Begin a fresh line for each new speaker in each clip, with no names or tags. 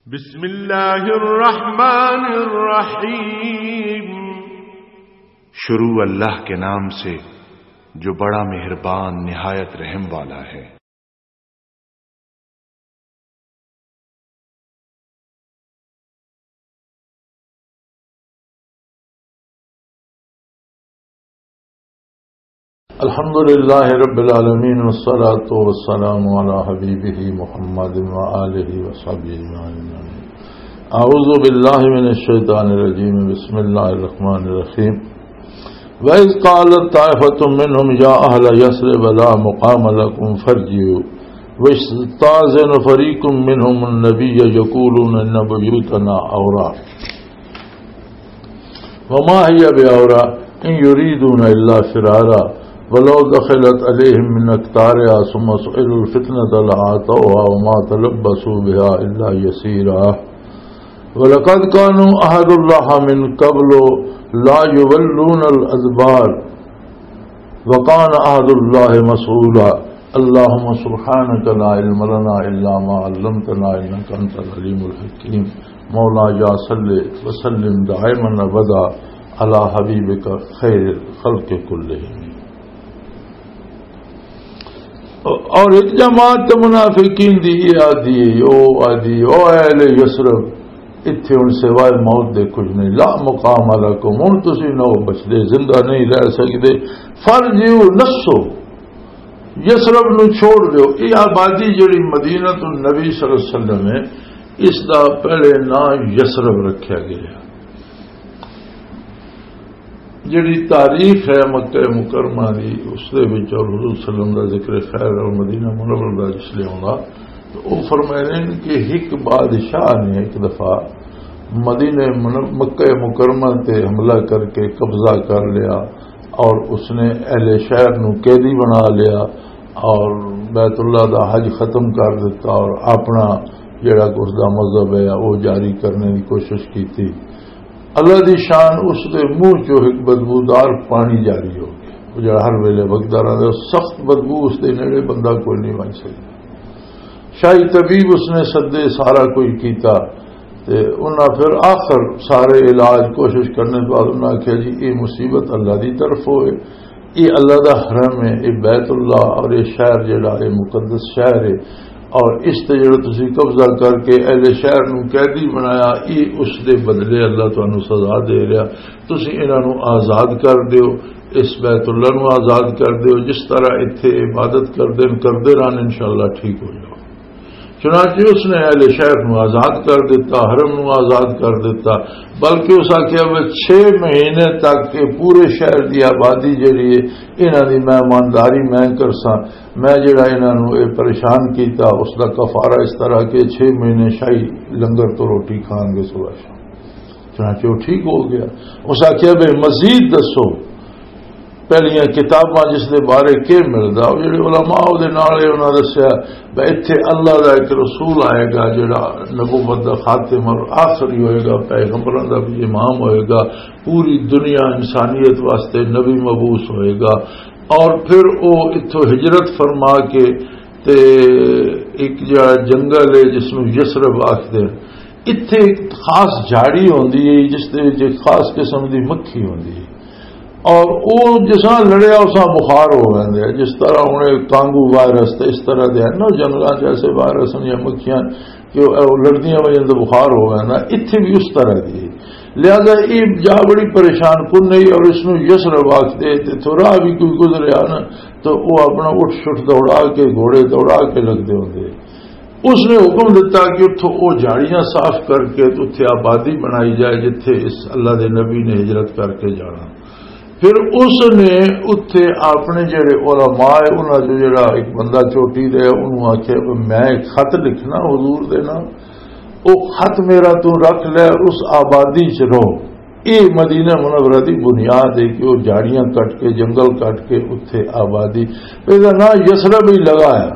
بسم اللہ الرحمن الرحیم۔
شروع اللہ کے نام سے جو بڑا مہربان نہایت رحم والا ہے۔
الحمدللہ رب العالمین والصلاة والسلام علی حبیبہ محمد وآلہ وصحبہ اجمعین۔ اعوذ باللہ من الشیطان الرجیم، بسم اللہ الرحمن الرحیم۔ وَإِذْ قَالَتْ طَائِفَةٌ مِّنْهُمْ يَا أَهْلَ يَثْرِبَ لَا مُقَامَ لَكُمْ فَارْجِعُوا وَاسْتَأْذَنَ فَرِيقٌ مِّنْهُمُ النَّبِيَّ يَقُولُونَ إِنَّ بُيُوتَنَا عَوْرَةٌ وَمَا هِيَ بِعَوْرَةٍ إِن يُرِيدُونَ إِلَّا فِرَارًا وَلَوْ دَخَلَتْ عَلَيْهِم مِّنْ أَقْطَارِهَا ثُمَّ سُئِلُوا الْفِتْنَةَ لَآتَوْهَا وَمَا تَلَبَّثُوا بِهَا إِلَّا يَسِيرًا وَلَقَدْ كَانُوا عَهْدُ اللَّهِ مِن قَبْلُ لَا يُوَلُّونَ الْأَدْبَارَ وَكَانَ عَهْدُ اللَّهِ مَسْئُولًا۔ اللهم سبحانك لا علم لنا إلا ما علمتنا إنك أنت العليم الحكيم۔ مولانا صل وسلم دائما أبدا على حبيبك خير الخلق كلهم۔ اور ایک جماعت منافقین دی آدھی او اہل یثرب اتھے ان سوائے موت دے کچھ نہیں، لا مقام لکم، ان تسی نو بچدے، زندہ نہیں رہ سکتے، فرجعوا نسو، یثرب نو چھوڑ دیو۔ یہ آبادی جڑی مدینہ النبی صلی اللہ علیہ وسلم ہے، اس دا پہلے نام یثرب رکھا گیا۔ جڑی تاریخ ہے مکہ مکرمہ دی، اس دے وچ اور حضور صلی اللہ علیہ وسلم دا ذکر خیر اور مدینہ منورہ دا جس لئے ہوں گا تو وہ فرمائے رہے ہیں کہ ایک بادشاہ نے ایک دفعہ مدینہ مکہ مکرمہ تے حملہ کر کے قبضہ کر لیا، اور اس نے اہل شہر نو قیدی بنا لیا اور بیت اللہ دا حج ختم کر دیتا، اور اپنا جڑا اس دا مذہب ہے وہ جاری کرنے کی کوشش کی تھی۔ اللہ دی شان، اس دے منہ چو ایک بدبودار پانی جاری ہو گیا، وہ جڑا ہر ویلے وگدا رہتا، سخت بدبو اس دے نیڑے بندہ کوئی نہیں بن سکتا۔ شاہی طبیب اس نے سدے، سارا کوئی کیتا تے انہاں پھر آخر سارے علاج کوشش کرنے کے بعد انہاں کہا جی یہ مصیبت اللہ دی طرف ہوئے، یہ اللہ دا حرم ہے، یہ بیت اللہ اور یہ شہر جڑا یہ مقدس شہر ہے، اور اس تے جڑا تسی قبضہ کر کے اہل شہر نو قیدی بنایا، یہ اس دے بدلے اللہ تانوں سزا دے رہا، تسی انہاں نو آزاد کر دیو، اس بیت اللہ نو آزاد کر دیو، جس طرح ایتھے عبادت کردے رہن انشاءاللہ ٹھیک ہو جاؤ۔ چنانچہ اس نے اہل شہر نو آزاد کر دیتا، حرم نو آزاد کر دیتا، بلکہ اس آخیا وہ 6 مہینے تک کہ پورے شہر دی آبادی جڑی ہے انہاں دی مہمانداری میں کرساں، میں جڑا انہاں نو پریشان کیتا اس دا کفارہ اس طرح کہ 6 مہینے شاہی لنگر تو روٹی کھان گے صبح شام۔ چنانچہ وہ ٹھیک ہو گیا۔ اس آخیا بھائی مزید دسو، پہلیاں کتاباں جس دے بارے کے ملدا، وہ جڑے علماء دے نال انہاں دسیا بھئی ایتھے اللہ دا ایک رسول آئے گا جڑا نبوت دا خاتم اور آخری ہوئے گا، پیغمبراں دا بھی امام ہوئے گا، پوری دنیا انسانیت واسطے نبی مبعوث ہوئے گا، اور پھر وہ اتھوں ہجرت فرما کے تے ایک جڑا جنگل ہے جس میں یثرب آکھدے، اتھے ایک خاص جھاڑی ہوندی ہے جس دے وچ ایک خاص قسم دی مکھی ہوندی ہے، اور وہ جسا لڑیا اسا بخار ہو گئے، جس طرح انہیں کانگو وائرس تے اس طرح دے نا جنگلاں جیسے وائرس یا مکھیاں کہ لڑدیاں وجہ تو بخار ہو گئے نا، اتنے بھی اس طرح دی، لہذا یہ جا بڑی پریشان کن نہیں، اور اس نو یثرب آکھدے تے تھوڑا بھی کوئی گزریا نا تو وہ اپنا اٹھ شٹ دوڑا کے گھوڑے دوڑا کے لگتے ہوندے۔ اس نے حکم دیتا کہ اتھوں وہ جھاڑیاں صاف کر کے اتھے آبادی بنائی جائے جتھے اس اللہ دے نبی نے ہجرت کر کے جانا۔ پھر اس نے اتھے اپنے جڑے علماء انہاں جو جڑا ایک بندہ چوٹی دے انہوں آخیا میں ایک خط لکھنا حضور دے نام، وہ خط میرا تو رکھ لے، اس آبادی چ رہو۔ یہ مدینہ منورہ دی بنیاد ہے کہ وہ جھاڑیاں کٹ کے جنگل کٹ کے اتھے آبادی پہلا نہ یثرب ہی لگایا۔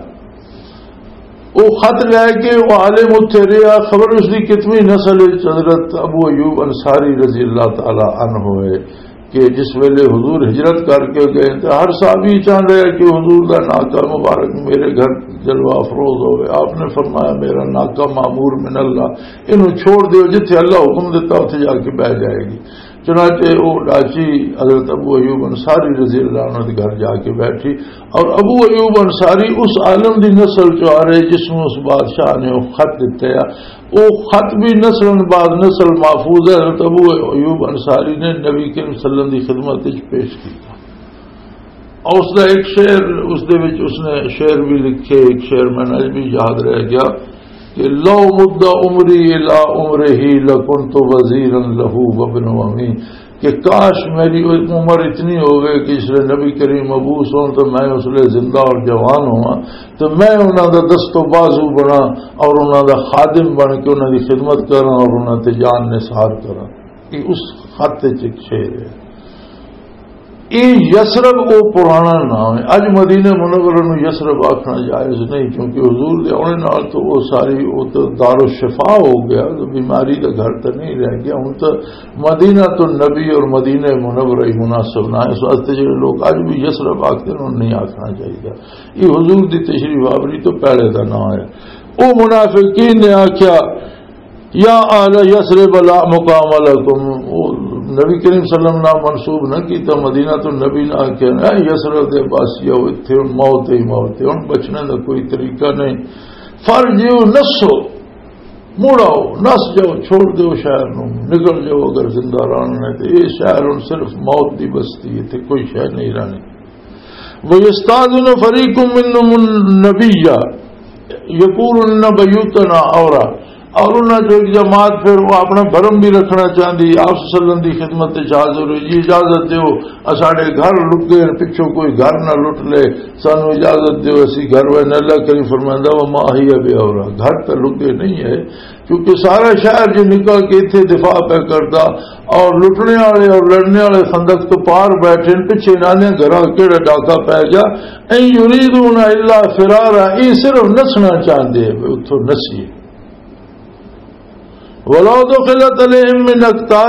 وہ خط لے کے وہ عالم اتھے رہا، خبر اس دی کتنی نسل حضرت ابو ایوب انصاری رضی اللہ تعالی عنہ ہوئے کہ جس ویلے حضور ہجرت کر کے گئے تو ہر صحابی چاہتا ہے کہ حضور کا ناکا مبارک میرے گھر جلوہ افروز ہوئے. آپ نے فرمایا میرا ناکا معمور من اللہ، انہوں چھوڑ دیو، جتھے اللہ حکم دیتا اتنے جا کے بیٹھ جائے گی. چنانچہ وہ ڈاچی حضرت ابو ایوب انصاری رضی اللہ عنہ کے گھر جا کے بیٹھی، اور ابو ایوب انصاری اس عالم دی نسل چ آ رہے جس میں اس بادشاہ نے وہ خط دیتا ہے. وہ خط بھی نسل بعد نسل محفوظ ہے. حضرت ابو ایوب انصاری نے نبی کریم صلی اللہ علیہ وسلم کی خدمت پیش کیا، اور اس کا ایک شعر اس نے شعر بھی لکھے. ایک شعر میں نے بھی یاد رہ گیا کہ لو مد عمری الی عمرہ لکنت وزیرا لہ وابن امی، کہ کاش میری عمر اتنی ہو گئی کہ اس لیے نبی کریم مبعوث ہوں تو میں اس لیے زندہ اور جوان ہوا تو میں انہوں دا دست و بازو بنا اور انہوں دا خادم بن کے انہوں دی خدمت کرا اور انہوں تے جان نثار کرا. یہ اس خط ایک شعر ہے. یہ یسرب وہ پرانا نام ہے. اج مدینہ منورہ نو یسرب آخنا جائز نہیں، کیونکہ حضور دے آنے نال تو وہ ساری وہ تو دار الشفا ہو گیا، تو بیماری کا گھر تو نہیں رہ گیا. ہوں تو مدینہ تو نبی اور مدینہ منورہ ہی مناسب نہ ہے. اس واسطے جو لوگ اج بھی یسرب آختے ہیں انہوں نہیں آخنا چاہیے. یہ حضور دی تشریف آوری تو پہلے کا نام ہے. وہ منافقین نے آخیا یا اہل یسرب لا مقام لکم، نبی کریم صلی اللہ علیہ وسلم منسوب نہ کیتا مدینہ تو نبی نہ کہنا یسرب دے باسیا تھے موت ہی موت ہے، ہن بچنے کا کوئی طریقہ نہیں. فرجیو نسو، موڑاؤ نس جاؤ، چھوڑ دو شہر نو، نکل جاؤ اگر زندہ رہنا ہے. تو یہ شہر ہن صرف موت دی بستی ہے، کوئی شہر نہیں رہنی. وَيَسْتَأْذِنُ فَرِيقٌ مِّنْهُمُ النَّبِيَّ يَقُولُونَ بَيُوتُنَا عَوْرَةٌ، اور انہوں جو ایک جماعت پھر وہ اپنا بھرم بھی رکھنا چاہتی. آپ صلی اللہ علیہ وسلم کی خدمت حاضر ہوئی، اجازت دیو ساڑے گھر لٹ گئے، پچھوں کوئی گھر نہ لٹ لے، سانو اجازت دیو اسی گھر میں. اللہ کریم فرمائندہ وما ہی بے اورا، گھر تو لٹے نہیں ہے کیونکہ سارا شہر جو نکل کے اتنے دفاع پہ کرتا اور لٹنے والے اور لڑنے والے خندق تو پار بیٹھے، پیچھے نانے گھر کہڑا ڈاکہ پی گیا. این یریدون الا فرارا، یہ صرف نسنا چاہتے اتوں نسیے. وَلَوْ دُخِلَتْ عَلَيْهِمْ مِنْ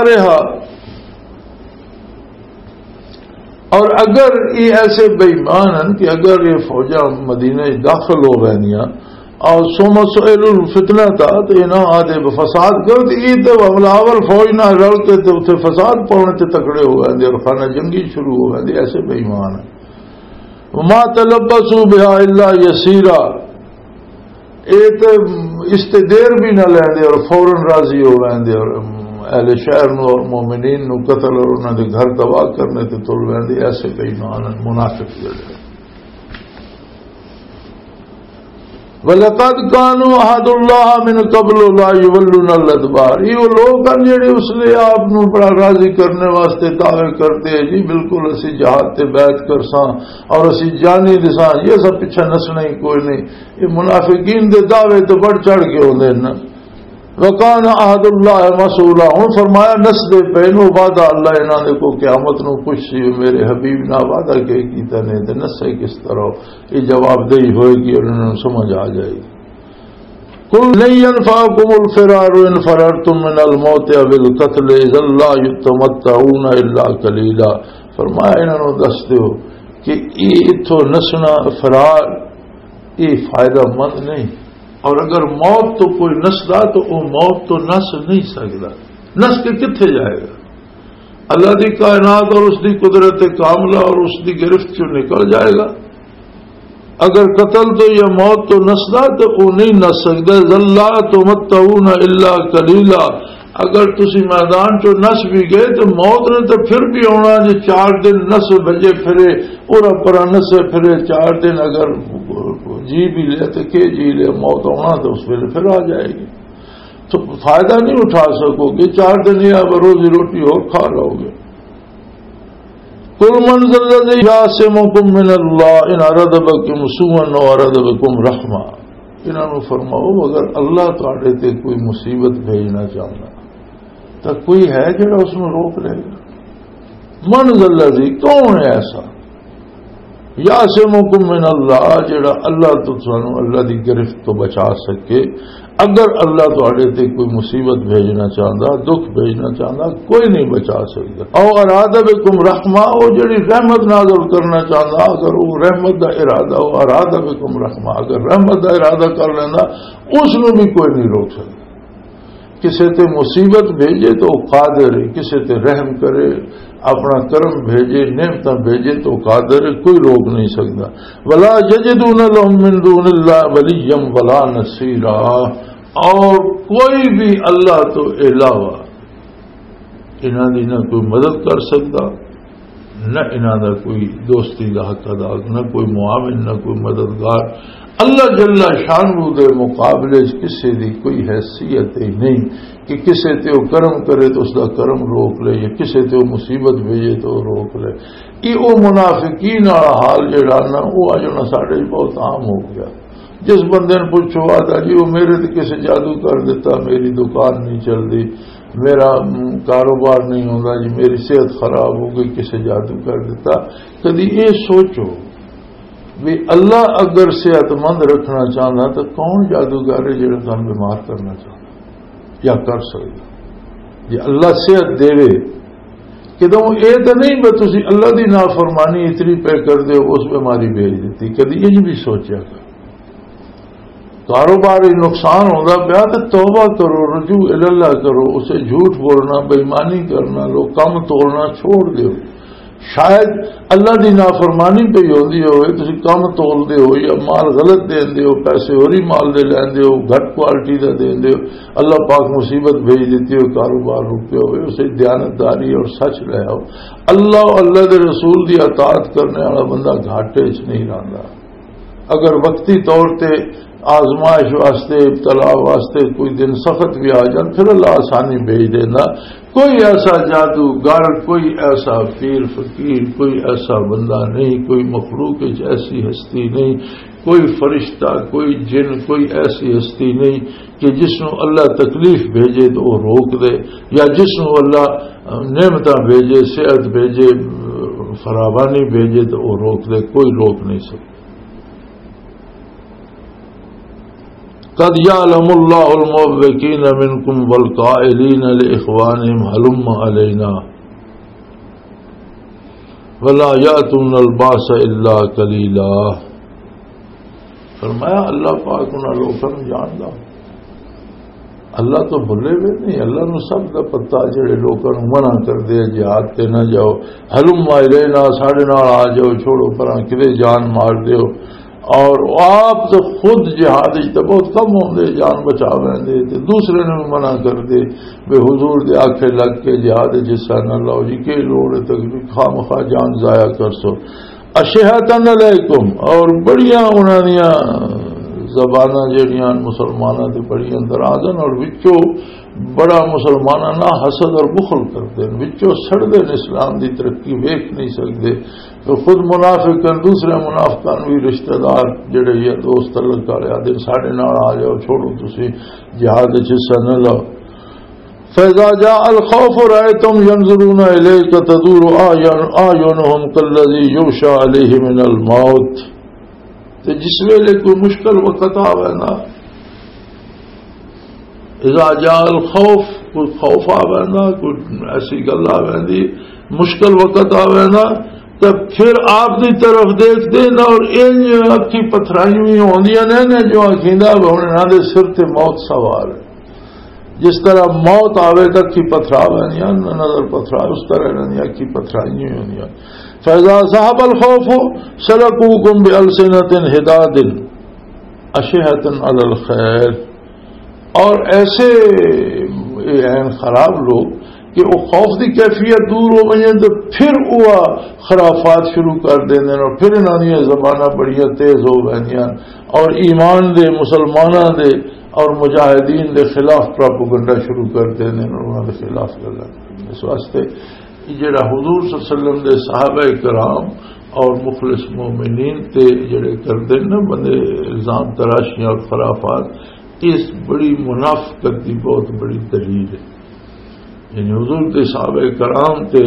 أَقْطَارِهَا، اور اگر یہ ایسے بے ایمان ہیں کہ اگر یہ فوجاں مدینہ داخل ہو گئیاں اور ثم سئلوا الفتنہ تھا تو انہاں آدھے فساد کر تو یہ تو حملاور فوج نہ رل کے تو اتنے فساد پاؤنے تے تکڑے ہو گئے اور خانہ جنگی شروع ہو گئے. ایسے بے ایمان ہیں. وَمَا تَلَبَّسُوا بِهَا إِلَّا يَسِيرًا، ایک اس تے دیر بھی نہ لیندے اور فوراً راضی ہو ویندے اور اہل شہر نو اور مومنین نو قتل اور انہوں نے گھر تباہ کرنے تے تل ویندے. ایسے بے ایمان منافق جڑے. وَلَقَدْ كَانُوا عَهْدُ اللَّهِ مِنْ قَبْلُ لَا يُوَلُّونَ الْأَدْبَارَ، یہ وہ لوگ ہیں جڑے اس لیے آپ نو بڑا راضی کرنے واسطے دعوے کرتے ہیں جی بالکل اسی جہاد تے بیعت کرساں اور اسی جانی دساں، یہ سب پیچھے نسنا ہی کوئی نہیں. یہ منافقین دے دعوے تو بڑھ چڑھ کے ہوندے نا. وَكَانَ عَهْدُ اللَّهِ مَسْئُولًا، ہوں فرمایا نس دے پہنو وعدہ اللہ انہاں نے کو قیامت نو کچھ سی میرے حبیب نہ وعدہ کہ کیتا نے تے نسے کس طرح یہ جواب دہی ہوئے گی اور انہوں نے سمجھ آ جائے گی. قُلْ لَن يَنْفَعَكُمُ الْفِرَارُ إِنْ فَرَرْتُم مِّنَ الْمَوْتِ أَوِ الْقَتْلِ إِذًا لَّا يُتَمَتَّعُونَ إِلَّا قَلِيلًا. فرمایا انہوں نے دس دیو کہ یہ اتھو نسنا فرار یہ فائدہ مند نہیں، اور اگر موت تو کوئی نسدا تو وہ موت تو نس نہیں سکتا. نس کے کتنے جائے گا؟ اللہ دی کائنات اور اس دی قدرت کاملہ اور اس دی گرفت سے نکل جائے گا. اگر قتل تو یا موت تو نسدا تو وہ نہیں نس سکتا. ذلّا تمتعون الا قلیلا، اگر تسی میدان چو نس بھی گئے تو موت نے تو پھر بھی ہونا جی 4 دن نس بجے پھرے اور پرا نسے پھرے 4 دن اگر جی بھی لے تو کہ جی لے موت ہونا تو اس ویلے پھر آ جائے گی. تو فائدہ نہیں اٹھا سکو گے. 4 دن یا روزی روٹی اور کھا لو گے. قُلْ مَنْ ذَا الَّذِي يَعْصِمُكُم مِّنَ اللَّهِ إِنْ أَرَادَ بِكُمْ سُوءًا أَوْ أَرَادَ بِكُمْ رَحْمَةً، انہوں نے فرماؤ اگر اللہ تواڈے تے کوئی مصیبت بھیجنا چاہتا تو کوئی ہے جڑا اس میں روک لے گا. من ذا الذی، کون ہے ایسا یعصمکم من اللہ جڑا اللہ تو سانو اللہ دی گرفت تو بچا سکے. اگر اللہ تواڈے تے کوئی مصیبت بھیجنا چاہتا، دکھ بھیجنا چاہتا، کوئی نہیں بچا سکتا. او ارادہ بکم رحمہ، او جڑی رحمت نازل کرنا چاہتا، اگر وہ رحمت دا ارادہ او ارادہ بکم رحمہ، اگر رحمت دا ارادہ کر لینا اس نو بھی کوئی نہیں روک سکتا. کسے تے مصیبت بھیجے تو قادر ہے، کسے تے رحم کرے اپنا کرم بھیجے نعمت بھیجے تو قادر ہے، کوئی روک نہیں سکتا. ولا یجدون لهم من دون اللہ ولیا ولا نصیرا، اور کوئی بھی اللہ تو علاوہ انہاں دی نہ کوئی مدد کر سکتا، نہ انہاں دا کوئی دوستی دا حق ادا، نہ کوئی معاون، نہ کوئی مددگار. اللہ جل شانہ دے مقابلے کسی دی کوئی حیثیت ہی نہیں کہ کسے تے وہ کرم کرے تو اس دا کرم روک لے، یا کسے تے وہ مصیبت بھیجے تو روک لے. یہ وہ منافقین والا حال جڑا نا وہ اج نا ساڈے بہت عام ہو گیا. جس بندے نے پوچھو آتا جی وہ میرے تے کسے جادو کر دیتا، میری دکان نہیں چلتی، میرا کاروبار نہیں ہوتا جی، میری صحت خراب ہو گئی، کسے جادو کر دیتا. کدی یہ سوچو بھی اللہ اگر صحت مند رکھنا چاہتا تو کون جادوگر ہے جڑا تم بیمار کرنا چاہتا یا کر سکتا. جی اللہ صحت دے کہ تم یہ تو نہیں بس تھی اللہ دی نافرمانی اتنی پہ کر دے اس بیماری بھیج دیتی. کدی یہ بھی سوچا کر کاروباری نقصان ہوگا پیا تو توبہ کرو، رجوع اللہ کرو، اسے جھوٹ بولنا، بےایمانی کرنا، لوگ کم توڑنا چھوڑ دو. شاید اللہ دی نافرمانی پہ ہی ہوندی ہوئے تسی کم تول دے ہو یا مال غلط دین دے ہو، پیسے ہوری مال دے لین دے ہو، گھٹ کوالٹی دا دین دے ہو، اللہ پاک مصیبت بھیج دیتی ہو، کاروبار رکے ہوئے، اسے دیانتداری اور سچ لے آؤ. اللہ اور اللہ دے رسول دی اطاعت کرنے والا بندہ گھاٹے چ نہیں رہندا. اگر وقتی طور تے آزمائش واسطے ابتلا واسطے کوئی دن سخت بھی آ جان پھر اللہ آسانی بھیج دینا. کوئی ایسا جادوگر، کوئی ایسا پیر فقیر، کوئی ایسا بندہ نہیں، کوئی مخلوق ایسی ہستی نہیں، کوئی فرشتہ، کوئی جن، کوئی ایسی ہستی نہیں کہ جس نو اللہ تکلیف بھیجے تو وہ روک دے، یا جس نو اللہ نعمتاں بھیجے، صحت بھیجے، فراوانی بھیجے تو وہ روک دے. کوئی روک نہیں سکتا. قد يعلم الله المعوقين منكم والقائلين لإخوانهم هلم علينا ولا يأتون الباس إلا قليلا. فرمایا اللہ پاک انہاں لوگوں نوں جاندا، اللہ تو بھلے ہوئے نہیں، اللہ نو سب دا پتہ. جڑے لوگوں نوں منع کر دے جہاد تے نہ جاؤ، ہلم علینا ساڈے نال آ جاؤ، چھوڑو پراں کدے جان مار دیو. اور آپ تو خود جہاد تو بہت کم ہوندے، جان بچا لیندے تے دوسرے نے بھی منع کر دے بے حضور دے آکھے لگ کے جہاد جسا نہ لاؤ جی، کہ لوڑ تکلیف خامخواہ جان ضائع کر سو. اشہتن علیکم، اور بڑیاں انہاں دیاں زباناں جڑیاں مسلماناں تے بڑیاں درازن، اور وچوں بڑا مسلماناں نہ حسد اور بخل کرتے ہیں، وچوں سڑدے اسلام دی ترقی ویکھ نہیں سکتے. تو خود منافق دوسرے منافقان بھی رشتہ دار جڑے یہ دوست تعلق والے آدھے ساڈے نال آ جاؤ، چھوڑو تسی جہاد وچ حصہ نہ لو. فَإِذَا جَاءَ الْخَوْفُ رَأَيْتَهُمْ يَنظُرُونَ إِلَيْكَ تَدُورُ أَعْيُنُهُمْ كَالَّذِي يُغْشَىٰ عَلَيْهِ مِنَ الْمَوْتِ. تو جس ویلے کوئی مشکل وقت آوے نا، اذا جاء الخوف، کوئی خوف آوے نا، کوئی ایسی گل آوے دی، مشکل وقت آوے نا، تب پھر آپ دی طرف دیکھ دینا اور ان اکھی پتھرائی ہوئی ہوندیاں نے جو آکھیندا ہونے نہ دے سر تے موت سوار ہے. جس طرح موت آوے تک کی پتھرا ویندیاں نظر پتھرا، اس طرح انہاں اکھی پتھرائی ہوئی ہوندیاں. فَإِذَا ذَهَبَ الْخَوْفُ سَلَكُوكُمْ بِأَلْسِنَةٍ حِدَادٍ أَشِحَةً عَلَى الْخَيْرِ. اور ایسے عین خراب لوگ کہ وہ خوف دی کیفیت دور ہو گئی تو پھر وہ خرافات شروع کر دیں اور پھر انہوں نے زبانہ بڑیاں تیز ہو گئی اور ایمان دے مسلمانوں دے اور مجاہدین دے خلاف پراپوگنڈا شروع کر دیں اور انہوں نے خلاف کر لیں. اس واسطے جڑا حضور صلی اللہ علیہ وسلم دے صحابہ کرام اور مخلص مومنین تے جڑے کر دیں نا بندے الزام تراشیاں اور خرافات، اس بڑی منافقت کی بہت بڑی دلیل ہے. یعنی حضور کے صحابہ کرام تے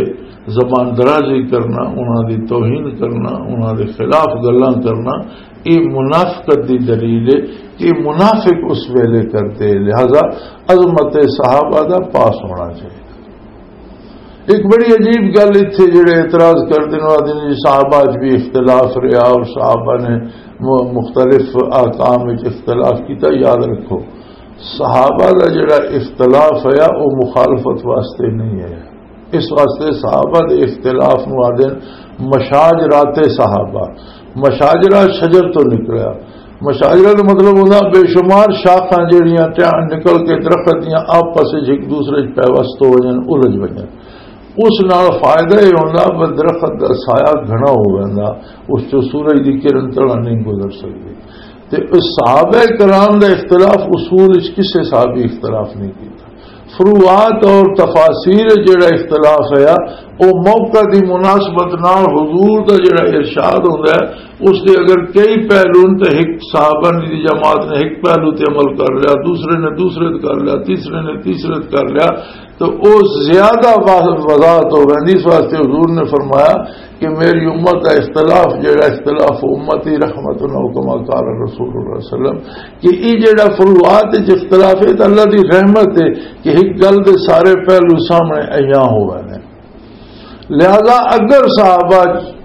زبان درازی کرنا، انہاں دی توہین کرنا، انہاں دے خلاف گلاں کرنا، یہ منافقت دی دلیل ہے کہ منافق اس ویلے کرتے، لہذا عظمت صحابہ دا پاس ہونا چاہیے۔ ایک بڑی عجیب گل اتنے جڑے اعتراض کرتے ہیں صحابہ بھی اختلاف رہا اور صحابہ نے مختلف احکام اختلاف کیتا، یاد رکھو صحابہ کا جڑا اختلاف ہے وہ مخالفت واسطے نہیں ہے، اس واسطے صحابہ دے اختلاف نو آدھے مشاجرات صحابہ، مشاجرہ شجر تو نکلیا، مشاجرہ کا مطلب ہوتا بے شمار شاخاں جڑیاں نکل کے درخت دیاں آپس ایک دوسرے پیوست ہو جائیں، الجھ بجیں، اس نال فائدہ یہ ہوتا کہ درخت کا سایہ گھنا ہو جاتا، اس سے سورج کی کرن تلا نہیں گزر سکتی۔ تو صحابہ کرام کا اختلاف اصول کسی صحابی اختلاف نہیں کیتا، فروعات اور تفاصیر جڑا اختلاف ہے وہ موقع دی مناسبت نال حضور کا جڑا ارشاد ہوتا ہے اس دے اگر کئی پہلو تو ایک صحابہ دی جماعت نے ایک پہلو تے عمل کر لیا، دوسرے نے دوسرے کر لیا، تیسرے نے تیسرے کر لیا، تو وہ زیادہ وضاحت ہو گئی۔ اس واسطے حضور نے فرمایا کہ میری امت کا اختلاف جڑا اختلاف امتی رحمت کما قال رسول اللہ علیہ وسلم کہ یہ جڑا فروعات اختلاف ہے تو اللہ دی رحمت ہے کہ ایک گل دے سارے پہلو سامنے ایاں ہو گئے۔ لہذا اگر صحابہ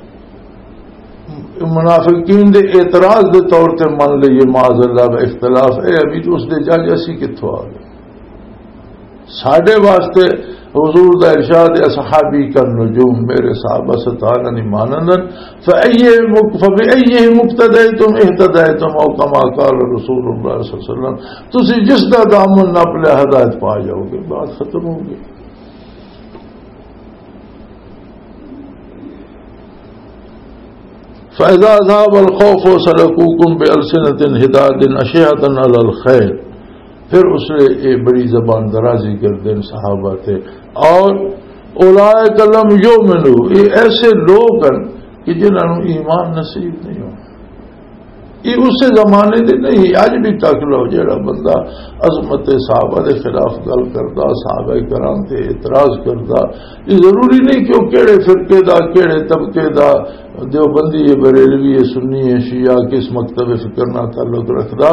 منافقین دے اعتراض دے طور تے من لیے معاذ اللہ اختلاف ہے، ابھی تو اس دے جج اسی کتوں آ گئے؟ ساڈے واسطے حضور دا ارشاد اصحابی کا نجوم، میرے صحابہ ستارنی مانندن فبأیہم اقتدیتم اہتدیتم او کما قال رسول اللہ صلی اللہ علیہ وسلم، تسی جس دا دامن نپ لیا ہدایت پا جاؤ گے، بات ختم ہو گئی۔ فَإِذَا ذَهَبَ الْخَوْفُ سَلَكُوكُمْ بِأَلْسِنَةٍ حِدَادٍ أَشِحَةً عَلَى الْخَيْرِ، پھر اس نے یہ بڑی زبان درازی کر دیں صحابہ تھے، اور اولئک لم یؤمنوا، یہ ایسے لوگ ہیں کہ جنہوں نے ایمان نصیب نہیں ہو، یہ اس زمانے دے نہیں، اج بھی تک لو جڑا بندہ عظمت صحابہ دے خلاف گل کرتا، صحابہ کرام تے اعتراض کرتا، یہ ضروری نہیں کہ وہ کیڑے فرقے دا کیڑے طبقے دا دیوبندی ہے، بریلوی ہے، سنی ہے، شیعہ کس مکتب فکر نہ تعلق رکھتا،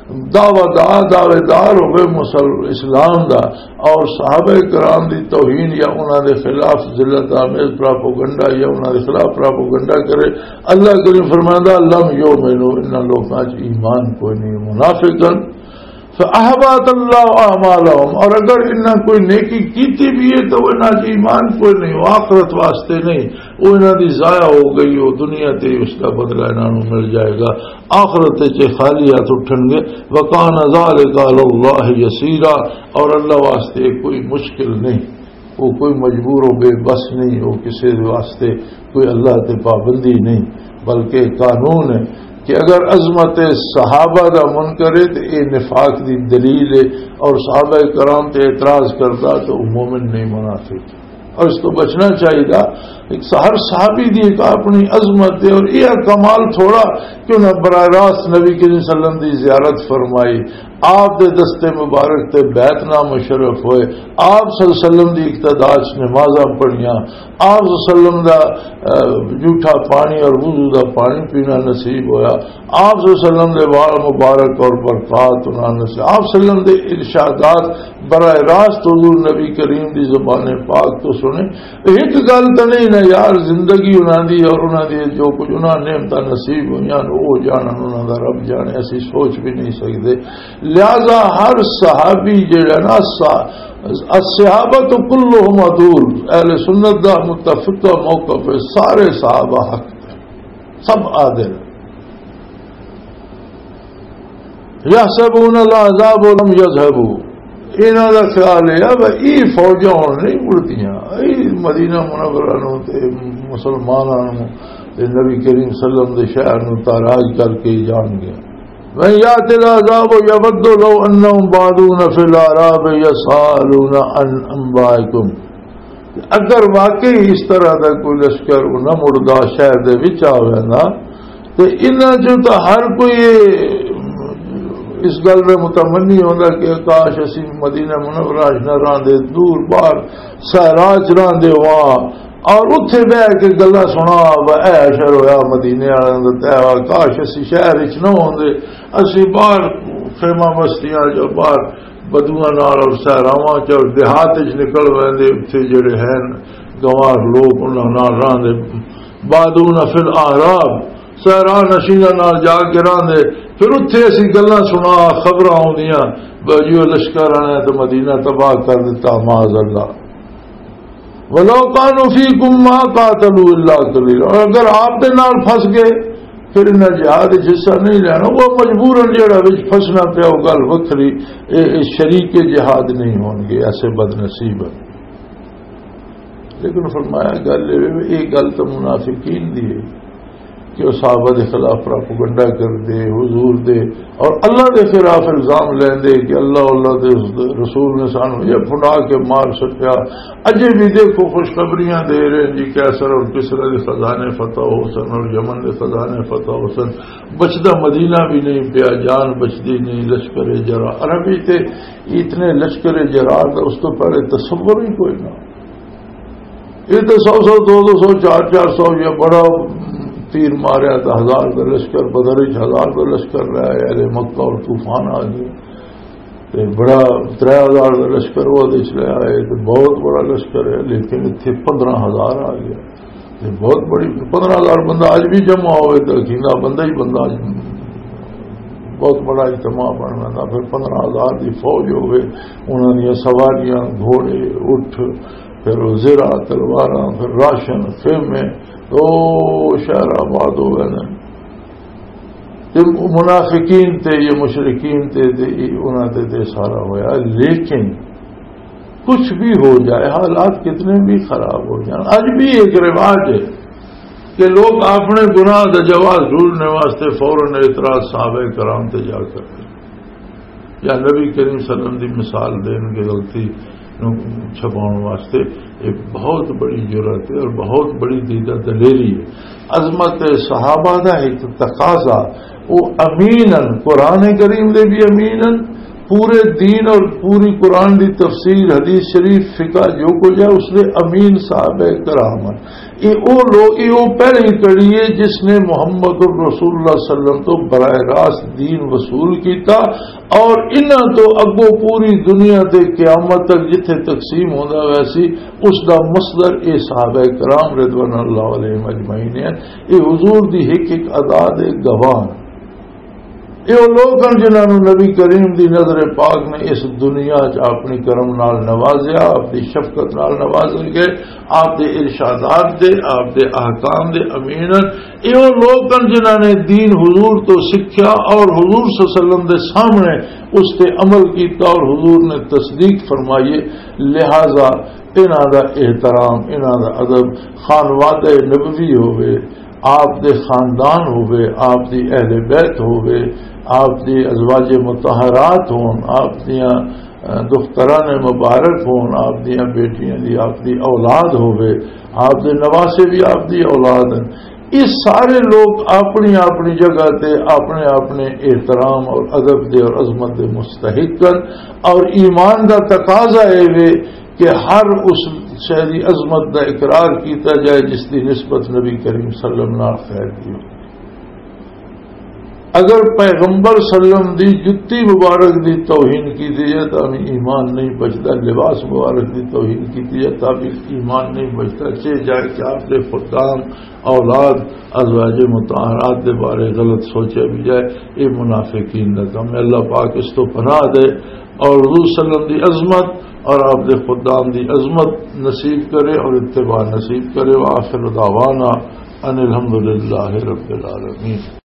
دعوے دار ہوئے اسلام دا اور صحابہ کرام دی توہین یا انہوں دے خلاف ذلت آمیز پراپوگنڈا یا انہوں دے خلاف پراپوگنڈا کرے، اللہ کریم فرماتا لم یؤمنوا، ان لوگوں چ ایمان کوئی نہیں، منافقن فأحبط اللہ اعمالهم، اور اگر انہاں کوئی نیکی کیتی بھی ہے تو انہاں ایمان کوئی نہیں، وہ آخرت واسطے نہیں، وہ انہاں دی ضائع ہو گئی، وہ دنیا تے اس کا بدلہ انہاں نوں مل جائے گا، آخرت تے خالی ہاتھ اٹھن گے۔ وکان ذلک علی اللہ یسیرا، اور اللہ واسطے کوئی مشکل نہیں، وہ کوئی مجبور و بے بس نہیں، وہ کسی واسطے کوئی اللہ تے پابندی نہیں، بلکہ قانون ہے کہ اگر عظمت صحابہ دا منکر ہے تو یہ نفاق دی دلیل ہے، اور صحابہ کرام تے اعتراض کرتا تو مومن نہیں، منافق، اور اس کو بچنا چاہیے گا۔ ہر صحابی دی ایک اپنی عظمت ہے، اور یہ کمال تھوڑا کیوں نہ براہ راست نبی کریم صلی اللہ علیہ وسلم دی زیارت فرمائی، آپ دے دستے مبارک تے بیت نام مشرف ہوئے، آپ صلی اللہ علیہ وسلم دی اقتداء نمازاں پڑھیاں، آپ صلی اللہ علیہ وسلم دا جھوٹا پانی اور وضو دا پانی پینا نصیب ہویا، آپ صلی اللہ علیہ وسلم دے وال مبارک اور برکات انہاں نصیب، آپ صلی اللہ علیہ وسلم دے ارشادات براہ راست حضور نبی کریم دی زبان پاک تو سنے۔ ایک گل تو نہیں نا یار، زندگی انہاں دی اور انہاں دی جو کچھ انہاں نعمتاں نصیب ہوئیاں وہ جانن انہاں دا رب جانے، ایسی سوچ بھی نہیں سکتے۔ لہذا ہر صحابی جڑا نا الصحابۃ کلھم عدول، اہل سنت دا متفق موقف ہے، سارے صحابہ حق ہیں، سب عادل۔ یحسبون الاحزاب لم یذهبوا، انہاں دا خیال ہے اب ای فوجاں نہیں مڑتیاں، ای مدینہ منورہ نو تے مسلماناں نو تے نبی کریم صلی اللہ علیہ وسلم دے شہر نو تاراج کر کے جان گیا۔ وَإِنْ يَأْتِ الْعَذَابُ يَوَدُّ لَوْ أَنَّهُمْ بَعْضُونَ فِي الْأَعْرَابِ يَسْأَلُونَ عَنْ أَنْبَائِكُمْ، اگر واقعی اس طرح دا کوئی لشکر نہ مڑدا شہر دے وچ آوے نا تے انہاں جو تو ہر کوئی اس گل میں متمنی ہوتا کہ کاش اسی مدینہ منورہ نہ راندے، دور باہر سہراج راندے، وہاں اور اتنے بہ کے گلا سنا اے اشر ہویا مدینے والوں کا کاش اسی شہر نہ ہوندے، اسی باہر خیمہ بستیاں جو باہر بدواں نال اور صحراواں چ اور دیہات چ نکل ویندے، اتنے جڑے ہیں گوار لوگ انہاں نال رہندے، بادون فی الاعراب صحرا نشیناں نال جا کے رہندے، پھر اتنے اسی گلاں سنا خبراں آوندیاں جو لشکر آنا تو مدینہ تباہ کر دیتا معاذ اللہ، وَلَوْ كَانُوا فِيكُمْ مَا قَاتَلُوا إِلَّا قَلِيلًا، اور اگر آپ دے نال پھس گئے پھر انہیں جہاد حصہ نہیں لینا، وہ مجبوراً جڑا وچ پھسنا پیا وہ گل وکھری، شریک جہاد نہیں ہون گے، ایسے بد نصیب ہے۔ لیکن فرمایا گل یہ گل تو منافقین دی ہے کہ وہ صحابہ کے خلاف پراپیگنڈا کر دے، حضور دے اور اللہ کے خلاف الزام لین دے کہ اللہ دے رسول نے سانو یہ پھنڈا کے مار سکیا، اجے بھی دیکھو خوشخبریاں دے رہے ہیں جی کیسر اور کسرا کے خزانے فتح ہو سن اور یمن کے خزانے فتح ہو سن، بچتا مدینہ بھی نہیں پیا، جان بچتی نہیں، لشکر جرا عربی تے اتنے لشکر جرا اس تو پہلے تصور ہی کوئی نہ، یہ تو 100 200 400 یہ بڑا تیر ماریا تو 1000 کا لشکر، بدر 1000 کا لشکر رہا ہے، اہل مکہ اور طوفان آ گئے، بڑا 3000 کا لشکر وہ چلے آئے تو بہت بڑا لشکر ہے، لیکن اتنے 15000 آ گیا، بہت بڑی 15000 بندہ آج بھی جمع ہوئے تو اکیلا بندہ ہی بندہ بہت بڑا اجتماع بننا تھا، پھر 15000 کی فوج ہوئے، انہوں نے سواریاں گھوڑے اٹھ، پھر زرا تلواراں، پھر راشن خیمے، تو شہر آباد ہو گئے، منافقین تے یہ مشرکین تے انہوں تے سارا ہوا۔ لیکن کچھ بھی ہو جائے، حالات کتنے بھی خراب ہو جائیں، آج بھی ایک رواج ہے کہ لوگ اپنے گناہ کا جواز ڈھونڈنے واسطے فوراً اعتراض صحابہ کرام تے جا کرتے یا نبی کریم صلی اللہ علیہ وسلم کی مثال دین کے غلطی چھپاؤ واسطے ایک بہت بڑی جرات ہے اور بہت بڑی دیدہ دلیری ہے۔ عظمت صحابہ کا ایک تقاضا وہ امیناً قرآن کریم دے بھی امیناً پورے دین اور پوری قرآن دی تفسیر حدیث شریف فقہ جو کچھ ہے اس نے امین صحابہ کرام یہ وہ لوگ یہ پہلی کڑی ہے جس نے محمد الرسول اللہ صلی اللہ علیہ وسلم تو براہ راست دین وصول کیتا، اور انہاں تو اگوں پوری دنیا تے قیامت تک جتھے تقسیم ہوندا ویسی اس دا مصدر اے صحابہ کرام رضوان اللہ علیہم اجمعین ہے۔ یہ حضور دی ایک ادا دے گواہ، یہ لوگ ہیں جنہوں نے نبی کریم دی نظر پاک نے اس دنیا اپنی کرم نال نوازیا، اپنی شفقت نال نوازے گئے، آپ دے ارشادات دے، آپ دے احکام دے امیناً یہ لوگ ہیں جنہوں نے دین حضور تو سیکھیا اور حضور صلی اللہ علیہ وسلم دے سامنے اس تے عمل کیتا اور حضور نے تصدیق فرمائیے، لہذا انہاں دا احترام، انہاں دا ادب خانوادہ نبوی ہوئے، آپ دے خاندان ہوئے، آپ دی اہل بیت ہوئے، آپ دی ازواج مطہرات ہون، آپ دیاں دختران مبارک ہون، آپ دیاں بیٹیاں دی آپ دی اولاد ہوئے، آپ دے نواسے بھی آپ دی اولاد ہیں، یہ سارے لوگ اپنی اپنی جگہ تے اپنے اپنے احترام اور ادب دے اور عظمت دے مستحق ہیں، اور ایمان دا تقاضا ہے کہ ہر اس شہری عظمت دا اقرار کیتا جائے جس کی نسبت نبی کریم صلی اللہ علیہ وسلم خیر کی۔ اگر پیغمبر صلی اللہ علیہ وسلم دی جتی مبارک دی توہین کی جائے تو ہمیں ایمان نہیں بچتا، لباس مبارک دی توہین کی جائے تو بھی ایمان نہیں بچتا، چاہے جائے کہ آپ کے خدام اولاد ازواج مطہرات کے بارے غلط سوچا بھی جائے، یہ منافقین کا کام ہے۔ اللہ پاک اس تو پناہ دے اور حضور صلی اللہ علیہ وسلم دی عظمت اور آپ دے خدام دی عظمت نصیب کرے اور اتباع نصیب کرے۔ وآخر دعوانا ان الحمدللہ رب العالمین۔